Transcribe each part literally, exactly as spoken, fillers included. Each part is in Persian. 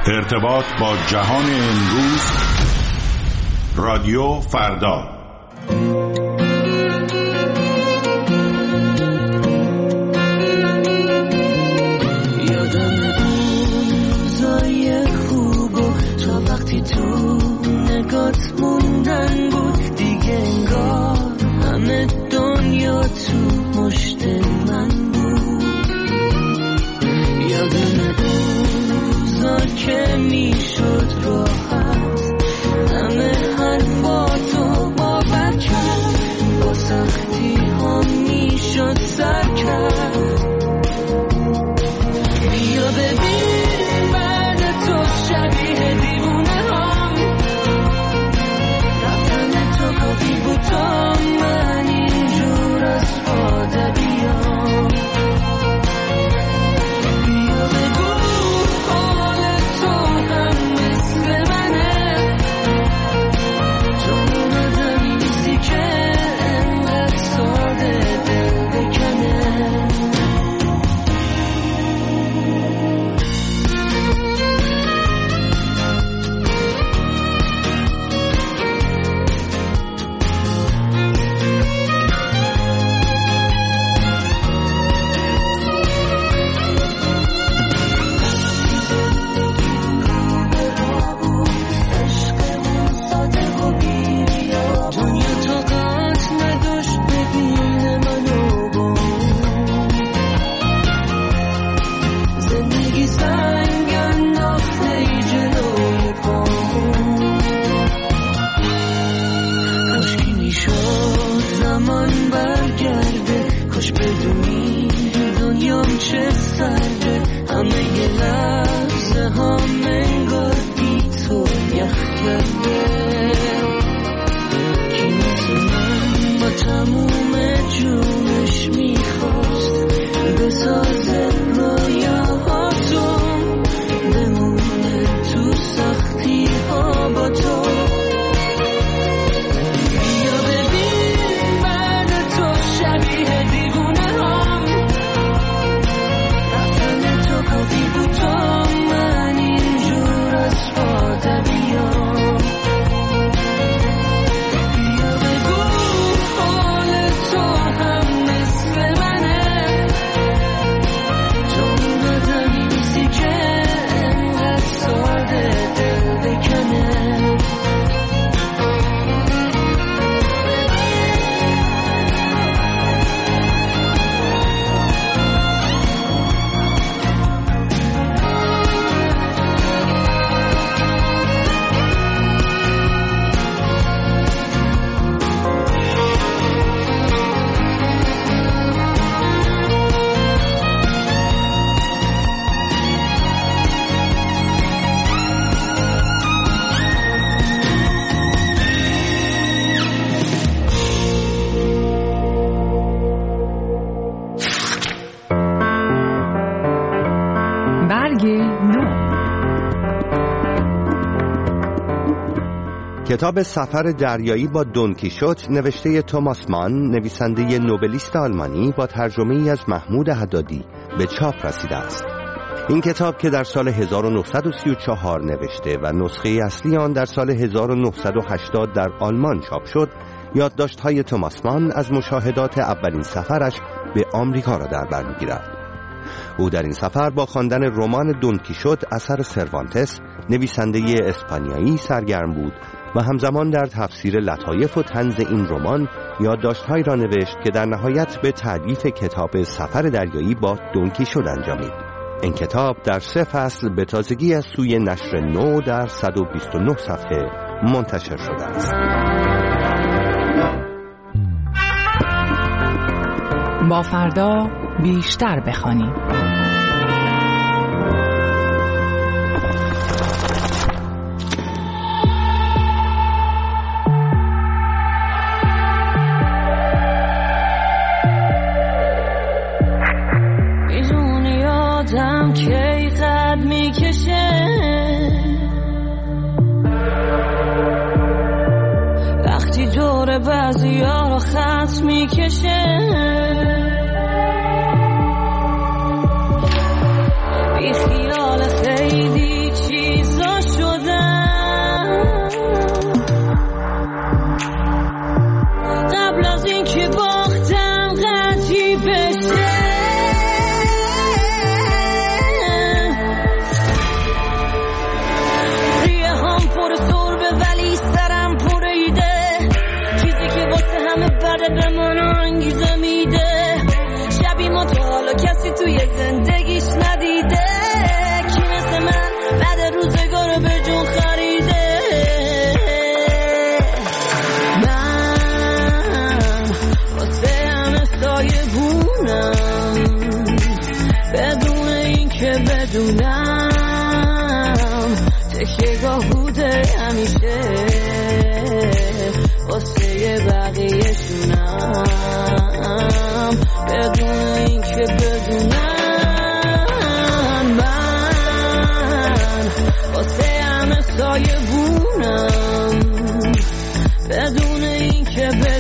ارتباط با جهان امروز، رادیو فردا. یادم روزای خوب و تا وقتی تو نگات موندن بود، دیگه انگار همه دنیا تو مشت من بود. یادم روزا که میشد راحت همه حرفاتو باور کرد، با سختی ها میشد سر کرد. بیا ببین بعد تو شبیه دیوونه هم رفتن تو کافی بود تا من اینجور از پاده بیام. بیا بگو حال تو هم مثل منه، تو اومدنی نیستی که انقدر ساده دل بکنه. کتاب سفر دریایی با دون کیشوت نوشته توماس مان، نویسنده نوبلیست آلمانی، با ترجمه ای از محمود حدادی به چاپ رسیده است. این کتاب که در سال هزار و نهصد و سی و چهار نوشته و نسخه اصلی آن در سال هزار و نهصد و هشتاد در آلمان چاپ شد، یادداشت‌های توماس مان از مشاهدات اولین سفرش به آمریکا را در بر می‌گیرد. او در این سفر با خواندن رمان دون کیشوت اثر سروانتس، نویسنده اسپانیایی، سرگرم بود و همزمان در تفسیر لطایف و طنز این رمان یادداشت‌هایی را نوشت که در نهایت به تألیف کتاب سفر دریایی با دون کیشوت انجامید. این کتاب در سه فصل به تازگی از سوی نشر نو در صد و بیست و نه صفحه منتشر شده است. با فردا بیشتر بخوانیم. آدم کی قد میکشه وقتی دور بعضی ها رو خط میکشه، بی خیال خیلی چیز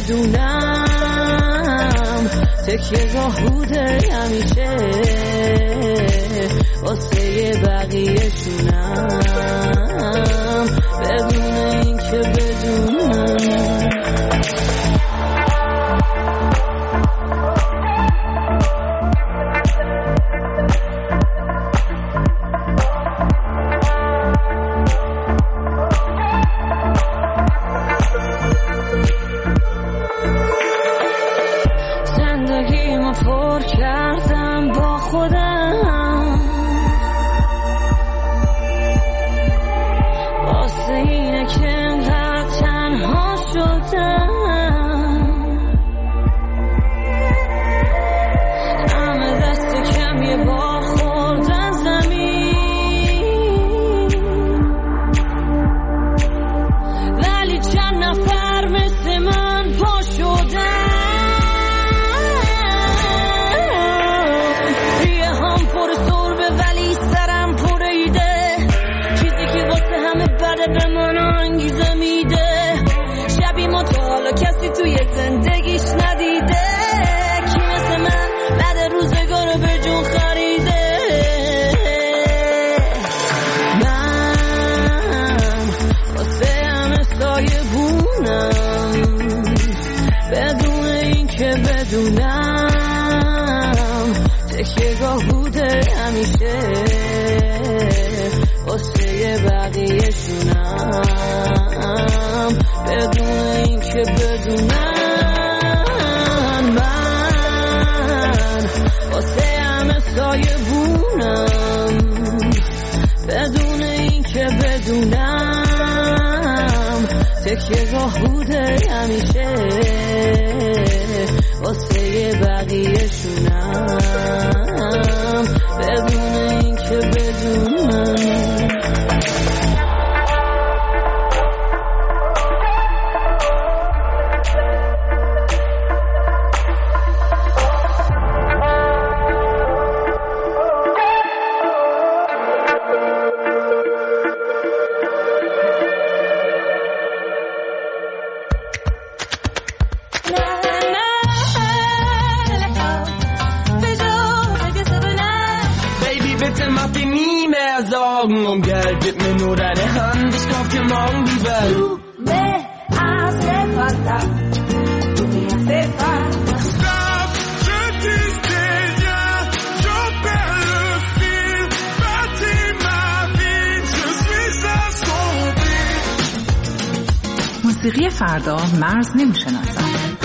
بدونم تکیه گاه بوده همیشه واسه بقیه شونم بدون این که بدونم پر کردم با خودم واسه اینه که انقدر تنها شدم همه دست کم یه بار خوردن زمین ولی چند نفر مثل من پا شدن به من انگیزه میده شبی مطالا کسی توی زندگیش ندیده کی مثل من بعد روزگار رو به جون خریده من واسه همه سایه بونم بدون این که بدونم تکیه گاه بوده همیشه واسه بقیه شونم بدون این که بدونم من واسه همه سایه بونم بدون این که بدونم تکیه گاه بوده همیشه واسه بقیه شونم بدون این که بدونم Um Geld, gib mir nur deine Hand, ich kauf dir morgen die Welt. Du me hace falta, tú me hace falta. Stop, je disais rien, je perds le fil, bâtis ma vie, je suis assombri. موسیقی فردا مرز نمیشناسد.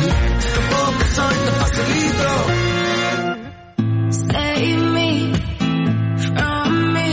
Save me from me.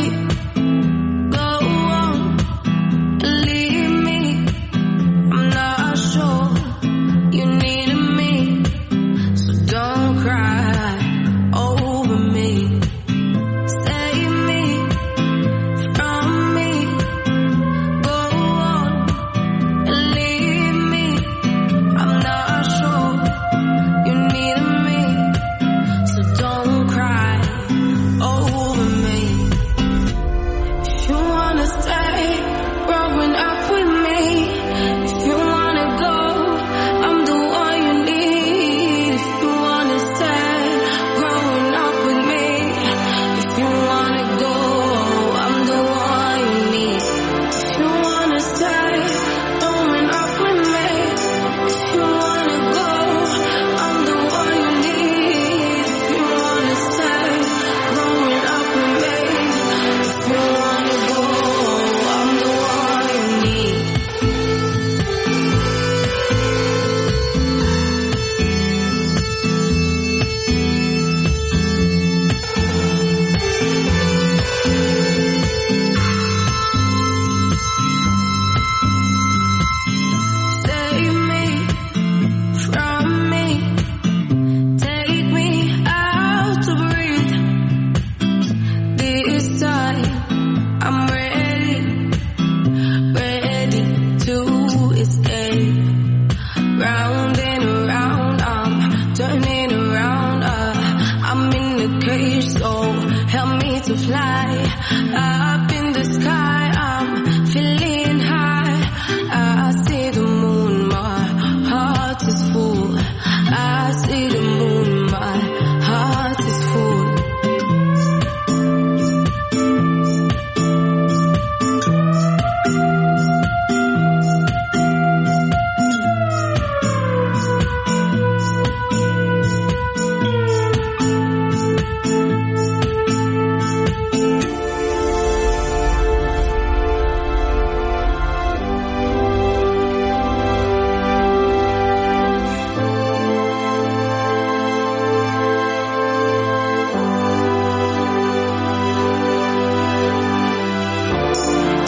Is full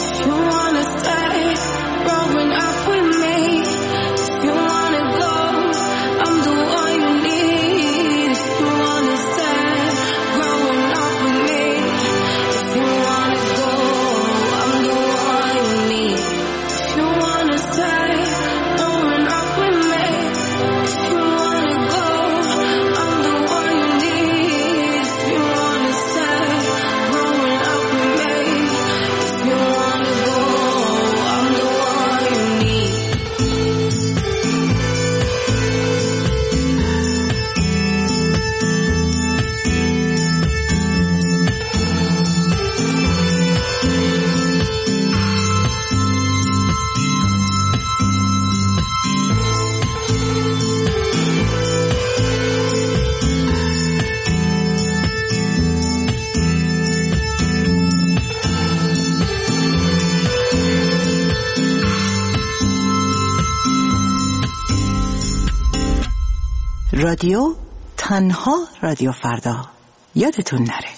رادیو تنها رادیو فردا، یادتون نره.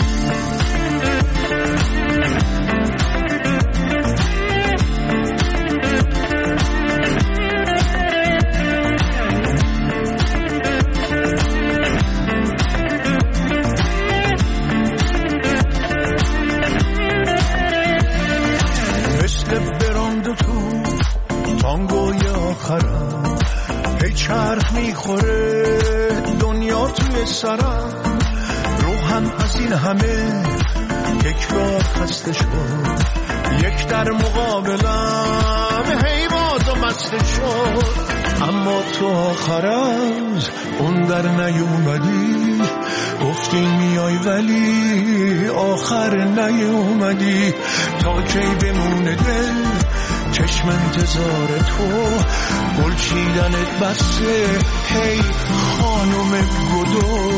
مثل براند تو تانگوی آخرم، هی چرخ میخوره دنیا توی سرم، روحم از این همه یک بار خسته شد، یک در مقابلم هی باز و مسته شد. اما تو آخر از اون در نیومدی، گفتی میای ولی آخر نیومدی. تا کی بمونه دل چشم انتظار تو، گل چیدنت بسه هی خانم گدو.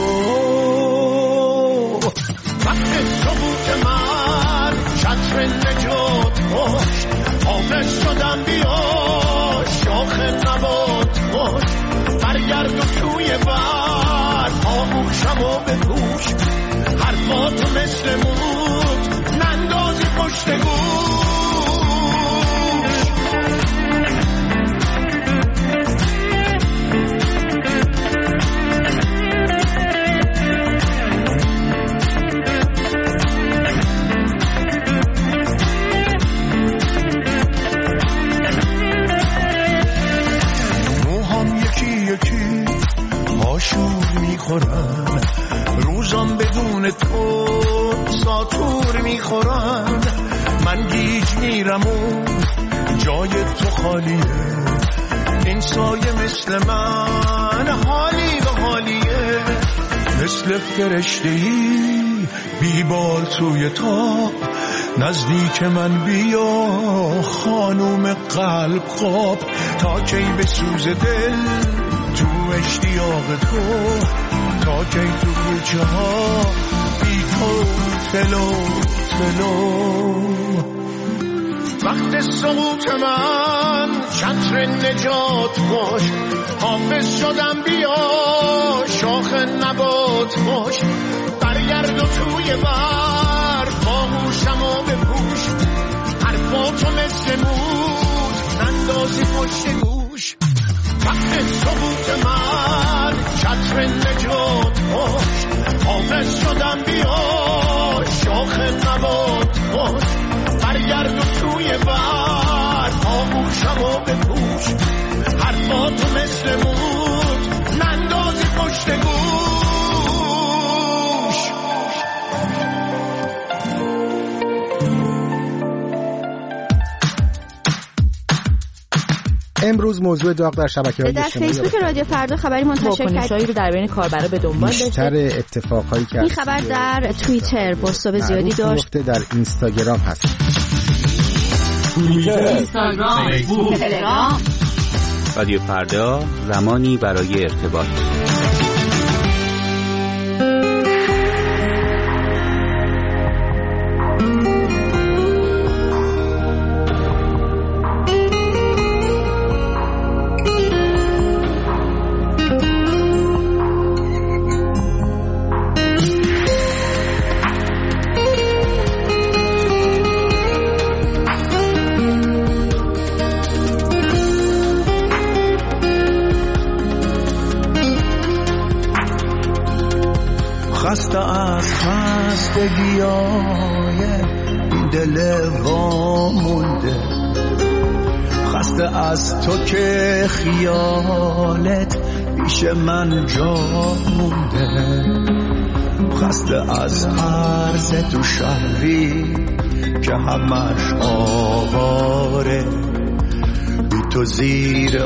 وقت ثبوت من چتر نجات باش، حافظ شدم بیا شاخ نبات باش، برگرد و توی بر آغوشم و بپوش، حرفاتو مثل موت نندازی پشت گوش. آشور میخورن روزم بدون تو ساتور میخورن، من گیج میرم و جای تو خالیه، این سایه مثل من حالی به حالیه، مثل فرشته‌ای بیبال توی تاب، نزدیک من بیا خانوم قلب خواب. تا کی بسوز دل تو اشتیاق تو، تا کی تو کوچه ها بی تو تلو تلو. وقت سقوط من چتر نجات باش، حافظ شدم بیا شاخ نبات باش، برگرد و توی بر باهوشم و بپوش، حرفاتو مثل موت نندازی پشت گوش. وقت ثبوت من چتر نجات باش، حافظ شدم بیا شاخ نبات باش، برگرد و توی بر آغوشم و بپوش، حرفاتو مثل موت نندازی پشت گوش. امروز موضوع داغ در شبکه‌های در فیسبوک رادیو فردا خبری منتشر کرد، رو در بین کاربرا به دنبال داشته. بیشتر اتفاقایی که این خبر در توییتر بازتاب زیادی داشت، در اینستاگرام هست. توییتر، اینستاگرام، فیسبوک، تلگرام. رادیو فردا، زمانی برای ارتباط. خستگیای این دل وامونده، خسته از تو که خیالت پیش من جا مونده، خسته از عرض تو شهری که همش آواره، بی تو زیر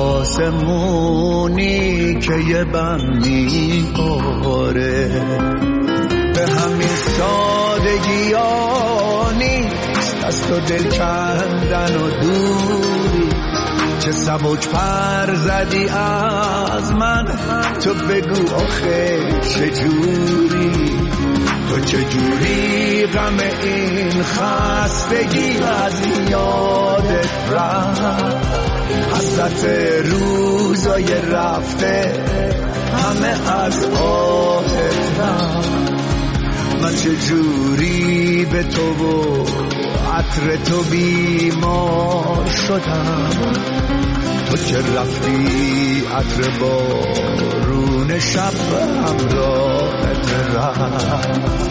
آسمونی که یه بم میباره. به همین سادگی ها نیست از تو دل کندن و دوری، چه سبک پر زدی از من، تو بگو آخه چجوری، تو چجوری غم این خستگی از یادت رفت، حسرت روزای رفته همه از آهت رفت. من چجوری به تو و عطر تو بیمار شدم، تو که رفتی عطر بارون شب همراهت رفت.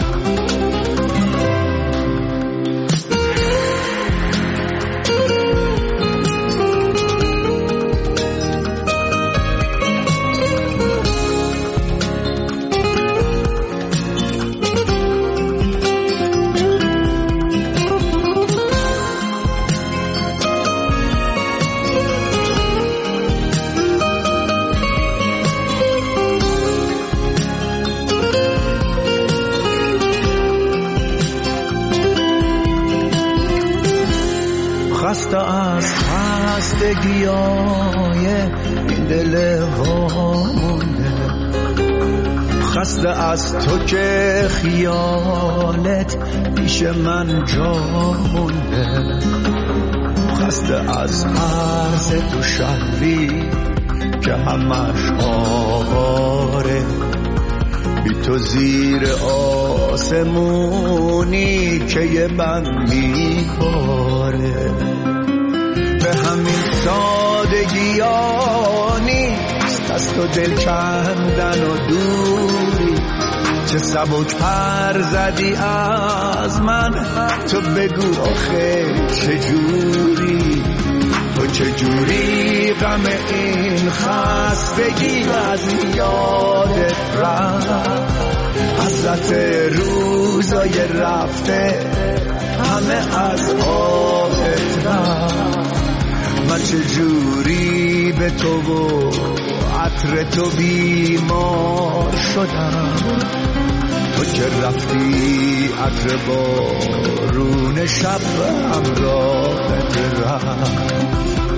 خسته از خستگیای این دل وامونده، خسته از تو که خیالت پیش من جا مونده، خسته از عرض تو شهری که همش آواره، بی تو زیر آسمونی که یه بم میباره. به همین سادگی ها نیست از تو دل کندن و دوری، چه سبک پر زدی از من، تو بگو آخه چجوری، تو چجوری غم این خستگی از یادت رفت، حسرت روزای رفته همه از آهت رفت. من چجوری به تو و عطر تو بیمار شدم، تو که رفتی عطر بارون شب همراهت رفت.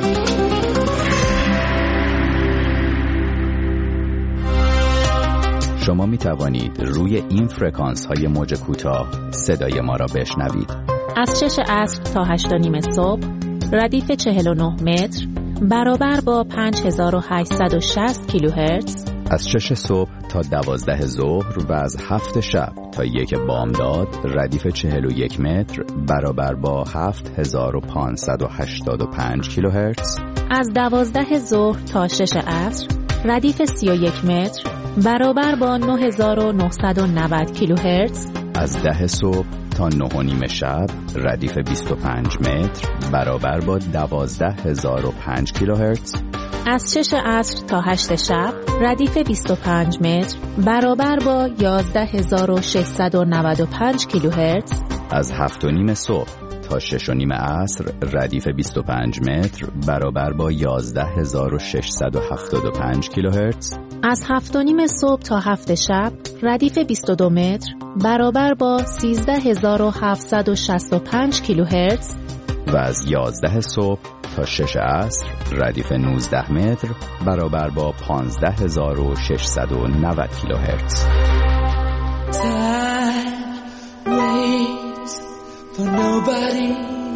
شما می توانید روی این فرکانس های موج کوتاه صدای ما را بشنوید. از شش عصر تا هشت و نیم صبح ردیف چهل و نه متر برابر با پنج هزار و هشتصد و شصت کیلوهرتز، از شش صبح تا دوازده ظهر و از هفت شب تا یک بامداد ردیف چهل و یک متر برابر با هفت هزار و پانصد و هشتاد و پنج کیلوهرتز، از دوازده ظهر تا شش عصر ردیف سی و یک متر برابر با نه هزار و نهصد و نود کیلوهرتز، از ده صبح تا نه و نیم شب ردیف بیست و پنج متر برابر با دوازده هزار و پنج کیلوهرتز، از شش عصر تا هشت شب ردیف بیست و پنج متر برابر با یازده هزار و ششصد و نود و پنج کیلوهرتز، از هفت و نیم صبح تا شش و نیم عصر ردیف بیست و پنج متر برابر با یازده هزار و ششصد و هفتاد و پنج کیلوهرتز، از هفت و نیم صبح تا هفت شب ردیف بیست و دو متر برابر با سیزده هزار و هفتصد و شصت و پنج کیلوهرتز و از یازده صبح تا شش عصر ردیف نوزده متر برابر با پانزده هزار و ششصد و نود کیلوهرتز. For nobody,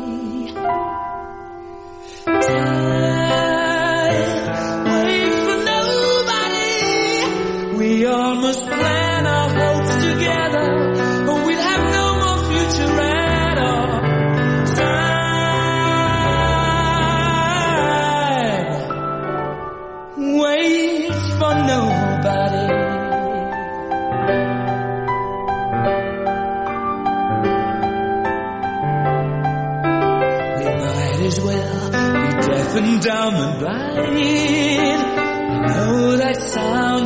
time wait for nobody. We all must plan our hopes together, or we'll have no more future at all. Time wait for nobody. as well be deaf and dumb and blind. I know that sounds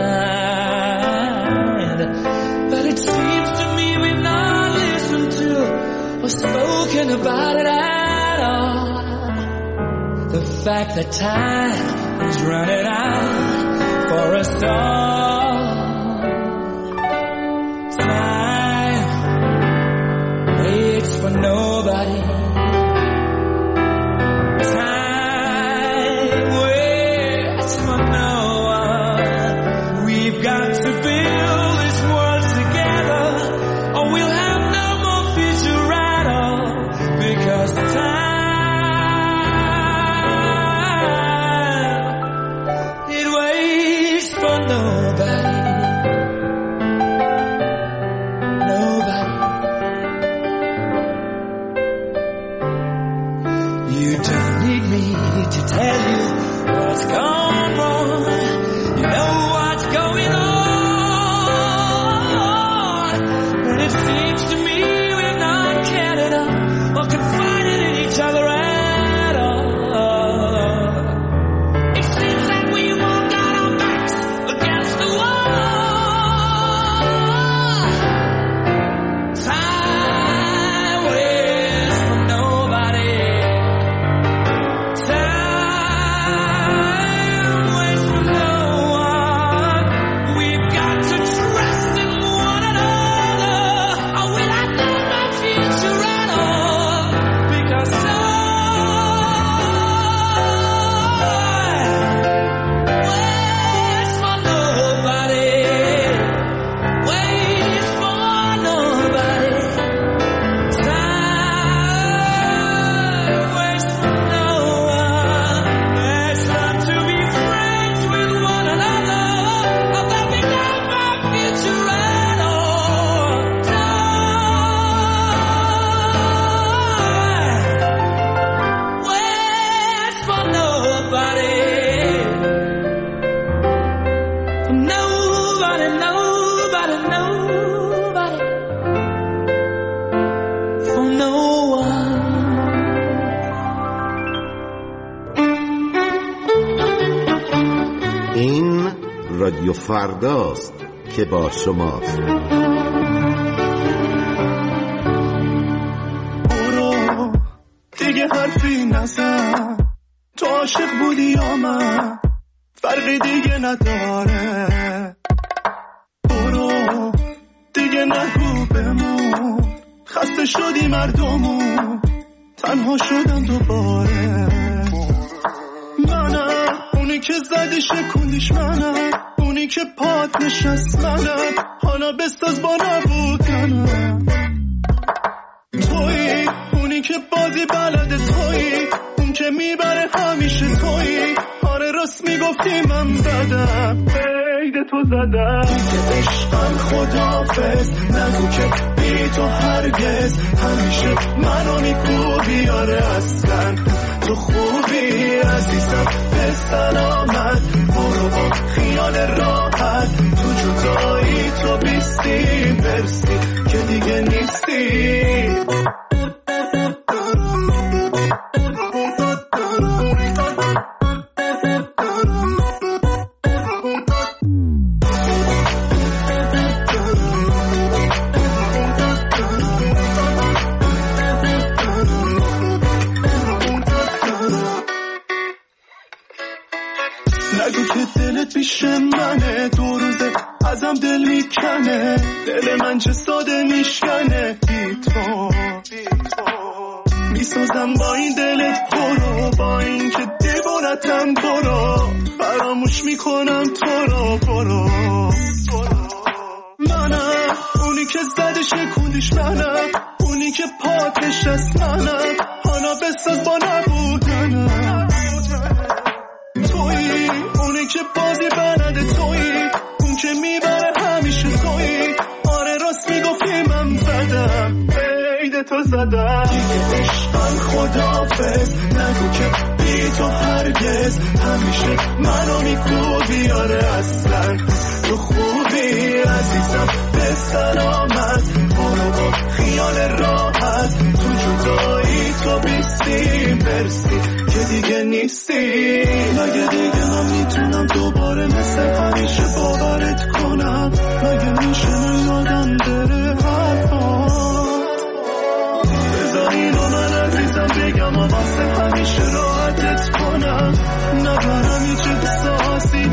unkind, but it seems to me we've not listened to or spoken about it at all. The fact that time is running out for us all. Time waits for nobody. Time waits for no one. We've got to build this world together, or we'll have no more future at all. Because time, it waits for nobody. To tell you what's gone wrong, you know what's going on, and it seems to me we're not cared enough or confided in each other at all. It seems that we all got our backs against the wall. Time waits for nobody. رادیو فرداست که با شماست. برو دیگه حرفی نزن، تو عاشق بودی یا من فرقی دیگه نداره. برو دیگه نگو بمون، خسته شدی مردمون، تنها شدم دوباره. منم اونی که زدی شکوندیش، منم اونی که پات نشست، منم حالا بساز با نبودنم. تویی اونی که بازی بلده، تویی اون که میبره همیشه، تویی آره راست میگفتی من بدم، عید تو زدم. دیگه عشقم خداحافظ، نگو که بی تو هرگز، همیشه منو میکوبی آره اصلا تو خوبی عزیزم به سلامت. برو با خیال راحت، تو جدایی تو بیستی برسی که دیگه نیستی. نگو که دلت پیش منه، دو روزه ازم دل میکنه، دل من چه ساده میشکنه. بی تو میسازم با این دلت برو، با این که دیوانتم برو، فراموش میکنم تو رو. برو منم اونی که زده شکوندیش، منم اونی که پات نشست، منم حالا بساز با نبودنم. تویی اونی که بازی بلده، تویی اون که میبره همیشه، تویی آره راست میگفتی من بدم، عید تو زدم. دیگه عشقم خداحافظ، نگو که بی تو هرگز، همیشه منو میکوبی آره اصلا تو خوبی عزیزم به سلامت. برو با خیال راحت، تو جدایی تو بیستی نیستی، مرسی که دیگه نیستی. مگه دیگه من میتونم دوباره مثل همیشه باورت کنم؟ مگه میشه من یادم بره حرفا؟ بذار اینو من عزیزم بگم و واسه همیشه راحتت کنم، نبرم هیچ احساسی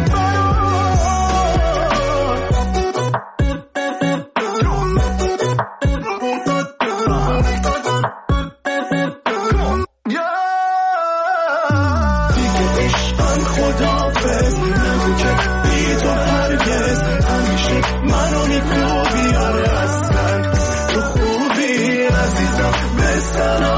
منو میکوبی. آره اصلا تو خوبی عزیزم، بسنم